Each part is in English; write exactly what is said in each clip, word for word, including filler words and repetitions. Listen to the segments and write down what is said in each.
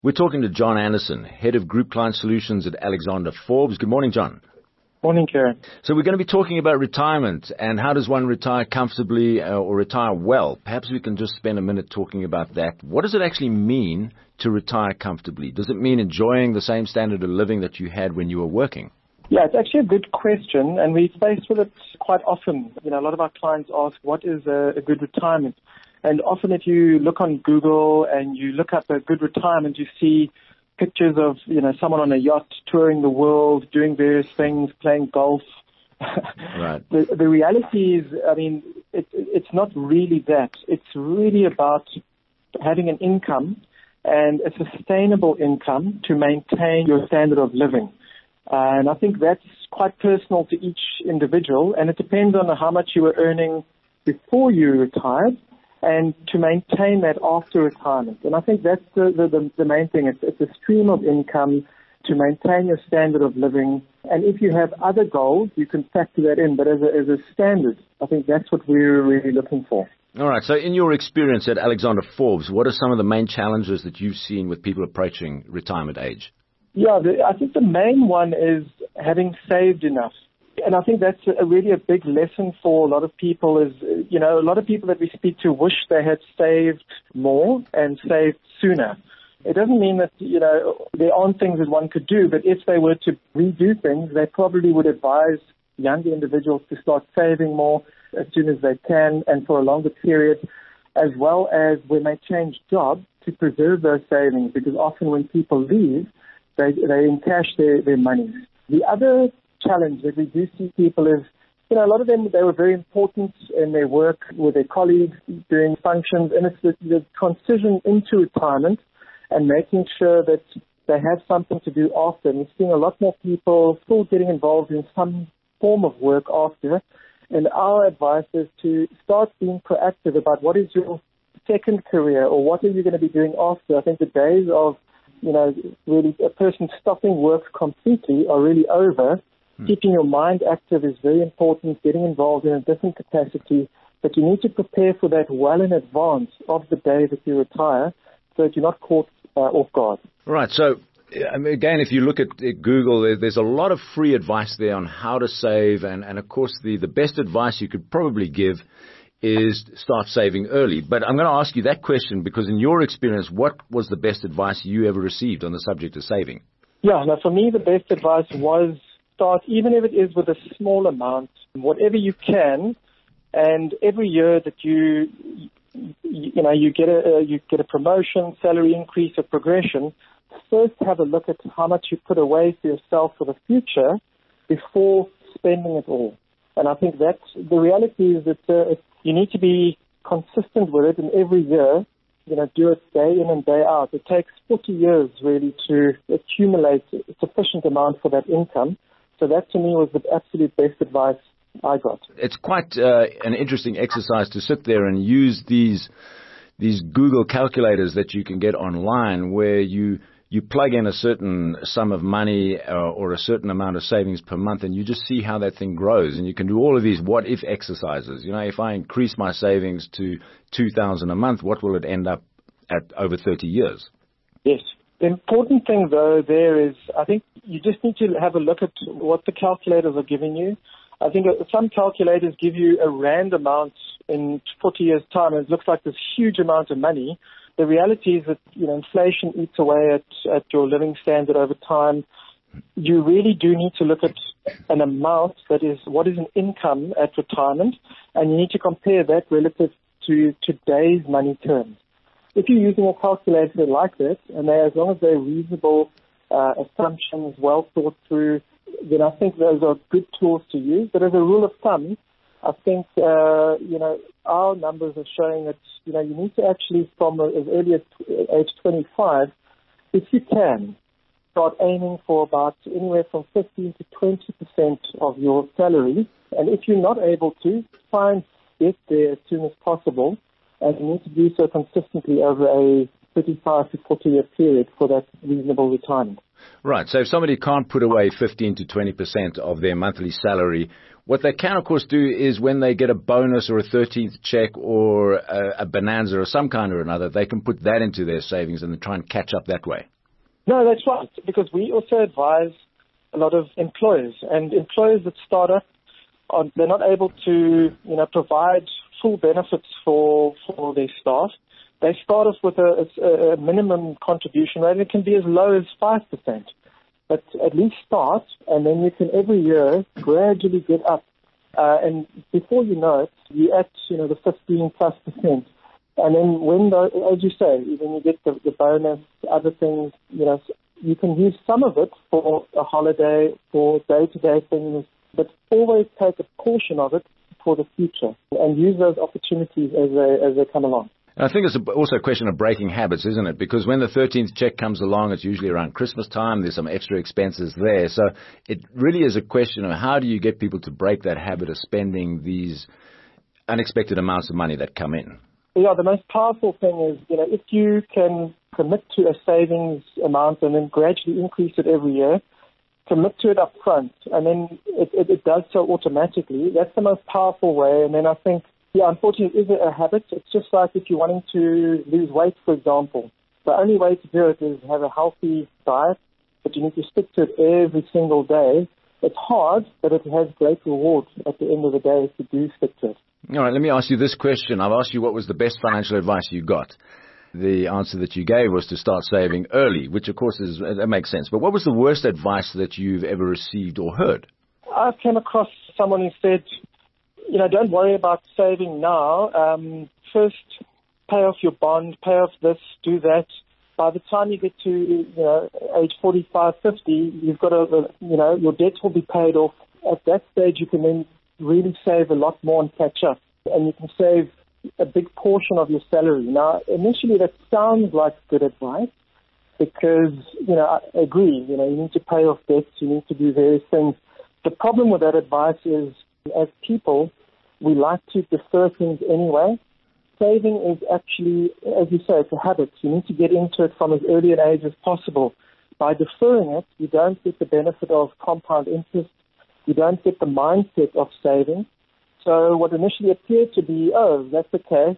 We're talking to John Anderson, Head of Group Client Solutions at Alexander Forbes. Good morning, John. Morning, Kieran. So we're going to be talking about retirement and how does one retire comfortably uh, or retire well. Perhaps we can just spend a minute talking about that. What does it actually mean to retire comfortably? Does it mean enjoying the same standard of living that you had when you were working? Yeah, it's actually a good question, and we're faced with it quite often. You know, a lot of our clients ask, what is a, a good retirement? And often if you look on Google and you look up a good retirement, you see pictures of, you know, someone on a yacht touring the world, doing various things, playing golf. Right. the, the reality is, I mean, it, it's not really that. It's really about having an income and a sustainable income to maintain your standard of living. Uh, and I think that's quite personal to each individual, and it depends on how much you were earning before you retired and to maintain that after retirement. And I think that's the, the, the main thing. It's, it's a stream of income to maintain your standard of living. And if you have other goals, you can factor that in. But as a, as a standard, I think that's what we're really looking for. All right. So in your experience at Alexander Forbes, what are some of the main challenges that you've seen with people approaching retirement age? Yeah, the, I think the main one is having saved enough. And I think that's a, really a big lesson for a lot of people is, you know, a lot of people that we speak to wish they had saved more and saved sooner. It doesn't mean that, you know, there aren't things that one could do, but if they were to redo things, they probably would advise younger individuals to start saving more as soon as they can and for a longer period, as well as when they change jobs to preserve those savings, because often when people leave, they, they encash their, their money. The other challenge that we do see people is, you know, a lot of them, they were very important in their work with their colleagues doing functions, and it's the, the transition into retirement and making sure that they have something to do after. And we're seeing a lot more people still getting involved in some form of work after. And our advice is to start being proactive about what is your second career or what are you going to be doing after. I think the days of, you know, really a person stopping work completely are really over. Keeping your mind active is very important, getting involved in a different capacity, but you need to prepare for that well in advance of the day that you retire so that you're not caught uh, off guard. Right. So, I mean, again, if you look at Google, there's a lot of free advice there on how to save. And, and of course, the, the best advice you could probably give is start saving early. But I'm going to ask you that question because in your experience, what was the best advice you ever received on the subject of saving? Yeah, now for me, the best advice was start, even if it is with a small amount, whatever you can, and every year that you, you, you know, you get a uh, you get a promotion, salary increase, or progression, first have a look at how much you put away for yourself for the future before spending it all. And I think that's the reality is that uh, you need to be consistent with it, and every year, you know, do it day in and day out. It takes forty years really to accumulate a sufficient amount for that income. So that to me was the absolute best advice I got. It's quite uh, an interesting exercise to sit there and use these these Google calculators that you can get online where you you plug in a certain sum of money uh, or a certain amount of savings per month and you just see how that thing grows. And you can do all of these what-if exercises. You know, if I increase my savings to two thousand dollars a month, what will it end up at over thirty years? Yes. The important thing, though, there is I think you just need to have a look at what the calculators are giving you. I think some calculators give you a rand amount in forty years' time, and it looks like this huge amount of money. The reality is that, you know, inflation eats away at, at your living standard over time. You really do need to look at an amount that is what is an income at retirement, and you need to compare that relative to today's money terms. If you're using a calculator like that, and they, as long as they're reasonable uh, assumptions, well thought through, then I think those are good tools to use. But as a rule of thumb, I think, uh, you know, our numbers are showing that, you know, you need to actually, from as early as age twenty-five, if you can, start aiming for about anywhere from fifteen to twenty percent of your salary. And if you're not able to, try and get there as soon as possible. And you need to do so consistently over a thirty-five to forty year period for that reasonable retirement. Right. So if somebody can't put away fifteen to twenty percent of their monthly salary, What they can, of course, do is when they get a bonus or a thirteenth check or a, a bonanza or some kind or another, they can put that into their savings and then try and catch up that way. No, that's right, because we also advise a lot of employers, and employers that start up, are, they're not able to, you know, provide full benefits for for their staff. They start off with a, a minimum contribution rate. It can be as low as five percent. But at least start, and then you can every year gradually get up. Uh, and before you know it, you're at, you know, the fifteen plus percent. And then when, the, as you say, when you get the, the bonus, other things, you know, you can use some of it for a holiday, for day-to-day things, but always take a portion of it for the future and use those opportunities as they, as they come along. And I think it's also a question of breaking habits, isn't it? Because when the thirteenth check comes along, it's usually around Christmas time. There's some extra expenses there. So it really is a question of how do you get people to break that habit of spending these unexpected amounts of money that come in? Yeah, the most powerful thing is, you know, if you can commit to a savings amount and then gradually increase it every year, commit to it up front, and then it, it, it does so automatically. That's the most powerful way. And then I think, yeah, unfortunately, it is a habit. It's just like if you're wanting to lose weight, for example. The only way to do it is have a healthy diet, but you need to stick to it every single day. It's hard, but it has great reward at the end of the day if you do stick to it. All right, let me ask you this question. I've asked you what was the best financial advice you got. The answer that you gave was to start saving early, which, of course, is that makes sense. But what was the worst advice that you've ever received or heard? I came across someone who said, you know, don't worry about saving now. Um, first, pay off your bond, pay off this, do that. By the time you get to, you know, age forty-five, fifty, you've got a, you know, your debts will be paid off. At that stage, you can then really save a lot more and catch up. And you can save a big portion of your salary. Now, initially, that sounds like good advice because, you know, I agree, you know, you need to pay off debts, you need to do various things. The problem with that advice is, as people, we like to defer things anyway. Saving is actually, as you say, it's a habit. You need to get into it from as early an age as possible. By deferring it, you don't get the benefit of compound interest. You don't get the mindset of saving. So what initially appeared to be, oh, that's okay,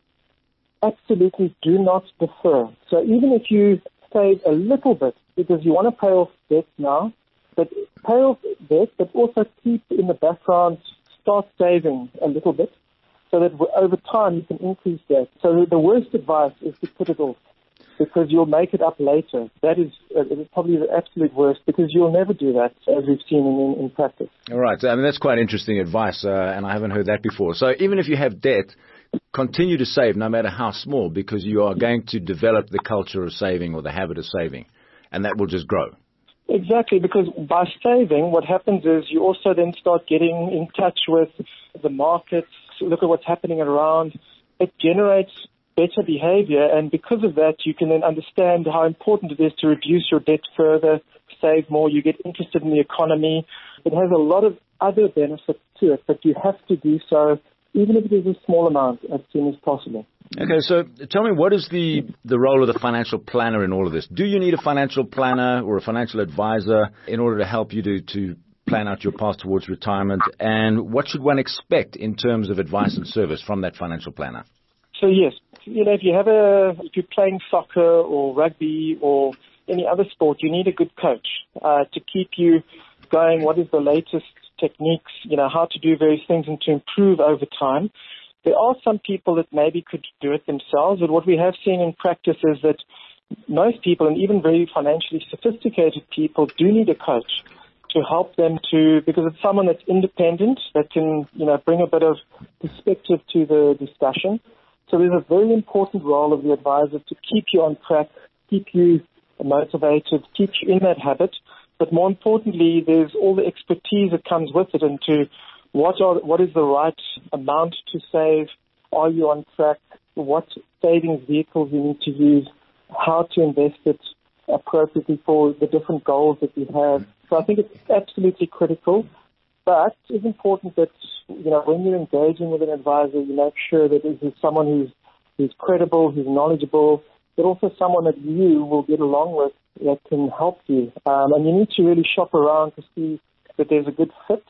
absolutely do not defer. So even if you save a little bit, because you want to pay off debt now, but pay off debt, but also keep in the background, start saving a little bit, so that over time you can increase that. So the worst advice is to put it off, because you'll make it up later. That is uh, probably the absolute worst, because you'll never do that, as we've seen in, in practice. All right. I mean, that's quite interesting advice, uh, and I haven't heard that before. So even if you have debt, continue to save, no matter how small, because you are going to develop the culture of saving or the habit of saving, and that will just grow. Exactly, because by saving, what happens is you also then start getting in touch with the markets, look at what's happening around. It generates better behavior, and because of that, you can then understand how important it is to reduce your debt further, save more, you get interested in the economy. It has a lot of other benefits to it, but you have to do so, even if it is a small amount, as soon as possible. Okay, so tell me, what is the, the role of the financial planner in all of this? Do you need a financial planner or a financial advisor in order to help you to, to plan out your path towards retirement? And what should one expect in terms of advice and service from that financial planner? So yes, you know, if you have a, if you're playing soccer or rugby or any other sport, you need a good coach uh, to keep you going. What is the latest techniques, you know, how to do various things and to improve over time. There are some people that maybe could do it themselves, but what we have seen in practice is that most people, and even very financially sophisticated people, do need a coach to help them to, because it's someone that's independent, that can, you know, bring a bit of perspective to the discussion. So there's a very important role of the advisor to keep you on track, keep you motivated, keep you in that habit. But more importantly, there's all the expertise that comes with it into what are what is the right amount to save, are you on track, what savings vehicles you need to use, how to invest it appropriately for the different goals that you have. So I think it's absolutely critical. But it's important that, you know, when you're engaging with an advisor, you make sure that this is someone who's, who's credible, who's knowledgeable, but also someone that you will get along with that can help you. Um, and you need to really shop around to see that there's a good fit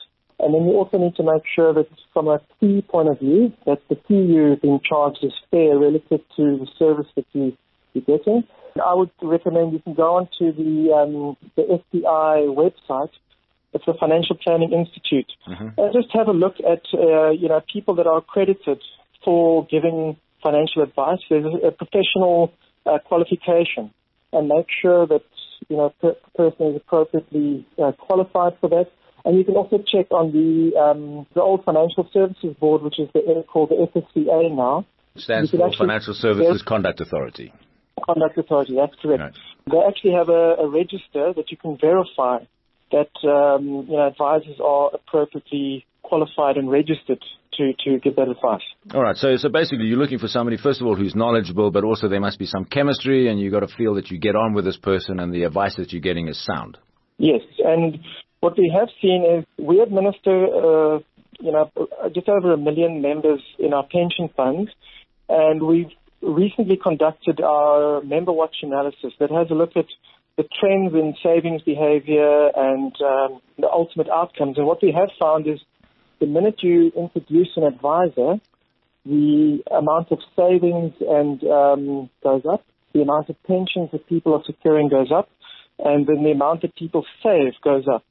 And then you also need to make sure that from a fee point of view, that the fee you're being charged is fair relative to the service that you, you're getting. I would recommend you can go on to the, um, the F P I website. It's the Financial Planning Institute. Mm-hmm. And just have a look at, uh, you know, people that are accredited for giving financial advice. There's a, a professional uh, qualification, and make sure that, you know, the person is appropriately uh, qualified for that. And you can also check on the um, the old Financial Services Board, which is the, called the F S C A now. It stands for Financial Services Conduct Authority. Conduct Authority, that's correct. Right. They actually have a, a register that you can verify that um, you know, advisors are appropriately qualified and registered to, to give that advice. All right, so so basically you're looking for somebody, first of all, who's knowledgeable, but also there must be some chemistry, and you've got to feel that you get on with this person and the advice that you're getting is sound. Yes, and what we have seen is we administer uh, you know, just over a million members in our pension funds, and we've recently conducted our member watch analysis that has a look at the trends in savings behavior and um, the ultimate outcomes. And what we have found is the minute you introduce an advisor, the amount of savings and um, goes up, the amount of pensions that people are securing goes up, and then the amount that people save goes up.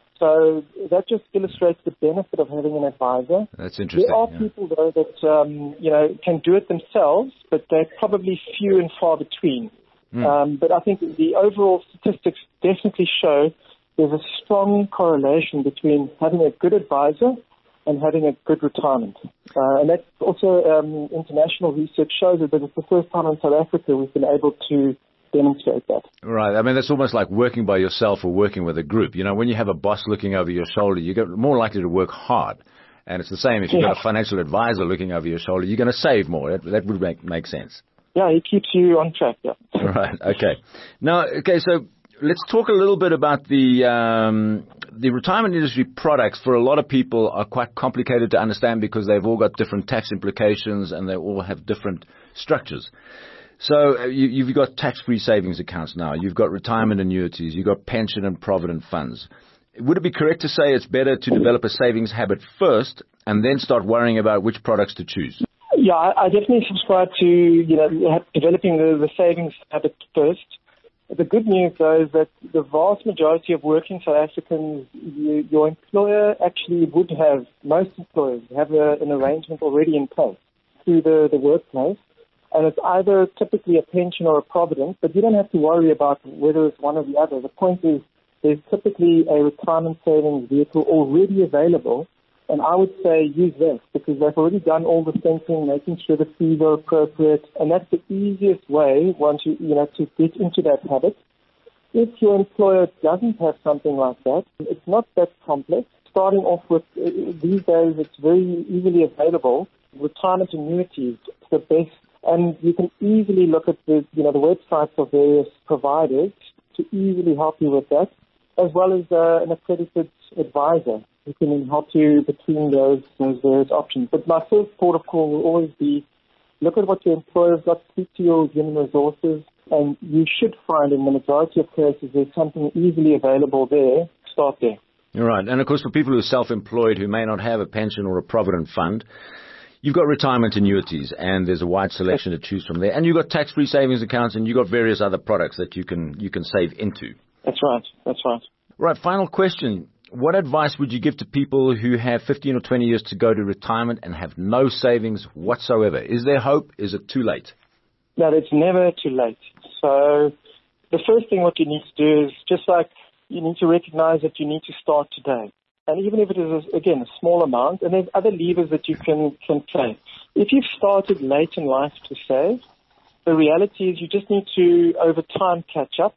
So that just illustrates the benefit of having an advisor. That's interesting. There are yeah. people, though, that um, you know, can do it themselves, but they're probably few and far between. Mm. Um, but I think the overall statistics definitely show there's a strong correlation between having a good advisor and having a good retirement. Uh, and that also, um, international research shows that it's the first time in South Africa we've been able to demonstrate that. Right. I mean, that's almost like working by yourself or working with a group. You know, when you have a boss looking over your shoulder, you're more likely to work hard. And it's the same if you've yeah. got a financial advisor looking over your shoulder, you're going to save more. That, that would make, make sense. Yeah, it keeps you on track, yeah. Right, okay. Now, okay, so let's talk a little bit about the um, the retirement industry products. For a lot of people are quite complicated to understand because they've all got different tax implications and they all have different structures. So uh, you, you've got tax-free savings accounts now. You've got retirement annuities. You've got pension and provident funds. Would it be correct to say it's better to develop a savings habit first and then start worrying about which products to choose? Yeah, I definitely subscribe to, you know, developing the, the savings habit first. The good news, though, is that the vast majority of working South Africans, you, your employer actually would have, most employers have a, an arrangement already in place through the, the workplace. And it's either typically a pension or a provident, but you don't have to worry about whether it's one or the other. The point is there's typically a retirement savings vehicle already available. And I would say use that because they've already done all the thinking, making sure the fees are appropriate. And that's the easiest way once you, you know, to get into that habit. If your employer doesn't have something like that, it's not that complex. Starting off with, uh, these days, it's very easily available. Retirement annuities, the best. And you can easily look at the, you know, the websites of various providers to easily help you with that, as well as uh, an accredited advisor who can help you between those, those various options. But my first port of call will always be look at what your employer's got, speak to your human resources, and you should find in the majority of cases there's something easily available there. Start there. You're right. And, of course, for people who are self-employed who may not have a pension or a provident fund, you've got retirement annuities, and there's a wide selection to choose from there. And you've got tax-free savings accounts, and you've got various other products that you can you can save into. That's right. That's right. Right. Final question. What advice would you give to people who have fifteen or twenty years to go to retirement and have no savings whatsoever? Is there hope? Is it too late? No, it's never too late. So the first thing what you need to do is just like you need to recognize that you need to start today. And even if it is, again, a small amount, and there's other levers that you can, can play. If you've started late in life to save, the reality is you just need to, over time, catch up.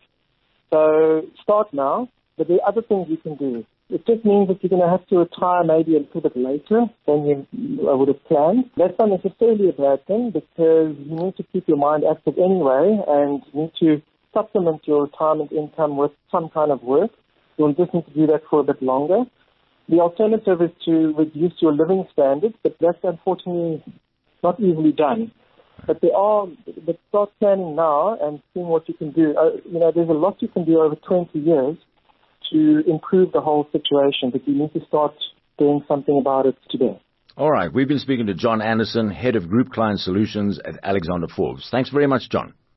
So start now, but there are other things you can do. It just means that you're going to have to retire maybe a little bit later than you would have planned. That's not necessarily a bad thing because you need to keep your mind active anyway and you need to supplement your retirement income with some kind of work. You'll just need to do that for a bit longer. The alternative is to reduce your living standards, but that's unfortunately not easily done. But there are, but start planning now and seeing what you can do. Uh, you know, there's a lot you can do over twenty years to improve the whole situation, but you need to start doing something about it today. All right. We've been speaking to John Anderson, Head of Group Client Solutions at Alexander Forbes. Thanks very much, John.